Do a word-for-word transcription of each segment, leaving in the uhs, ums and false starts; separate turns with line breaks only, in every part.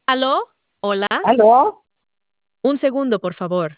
¿Aló? ¿Hola?
¿Aló?
Un segundo, por favor.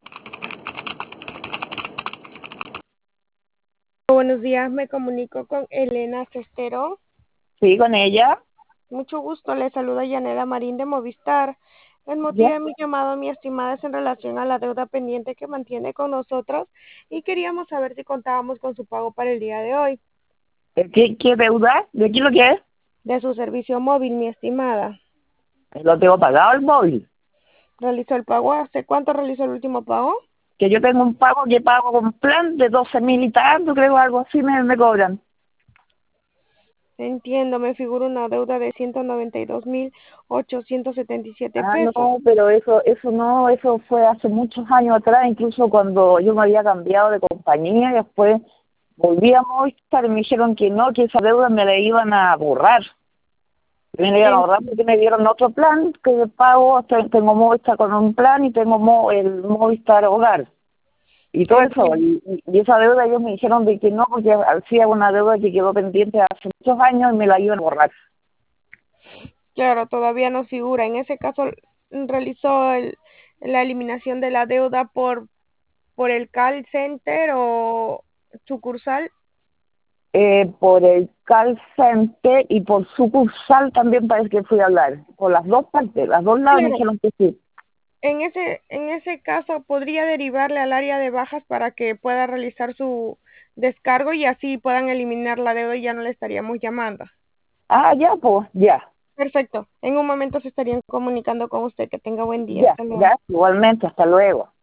Buenos días, me comunico con Elena Cestero.
Sí, con ella.
Mucho gusto, le saluda Yanela Marín de Movistar. El motivo
Ya.
de mi llamado, mi estimada, es en relación a la deuda pendiente que mantiene con nosotros y queríamos saber si contábamos con su pago para el día de hoy.
¿Qué, qué deuda? ¿De qué lo que es?
De su servicio móvil, mi estimada.
Lo tengo pagado el móvil.
¿Realizó el pago? ¿Hace cuánto realizó el último pago?
Que yo tengo un pago que pago con plan de doce mil y tanto, creo, algo así me, me cobran.
Entiendo, me figura una deuda de ciento noventa y dos mil ochocientos setenta y siete
Ah,
pesos.
no, pero eso eso no, eso fue hace muchos años atrás, incluso cuando yo me había cambiado de compañía y después volví a Movistar y me dijeron que no, que esa deuda me la iban a borrar. Me la iban a
En-
borrar porque me dieron otro plan que pago, te- tengo Movistar con un plan y tengo Mo- el Movistar Hogar. Y todo eso,
Entiendo.
y, y y esa deuda ellos me dijeron de que no, porque hacía una deuda que quedó pendiente hace muchos años y me la iban a borrar.
Claro, todavía no figura. En ese caso, realizó el- la eliminación de la deuda por, por el call center o sucursal.
Eh, por el call center y por sucursal también parece que fui a hablar. Por las dos partes, las dos lados me
Claro,
dijeron que sí.
en ese, en ese caso podría derivarle al área de bajas para que pueda realizar su descargo y así puedan eliminar la deuda y ya no le estaríamos llamando.
Ah, ya, pues, ya,
Perfecto. En un momento se estarían comunicando con usted. Que tenga buen día.
ya,
Hasta luego.
ya, igualmente, hasta luego.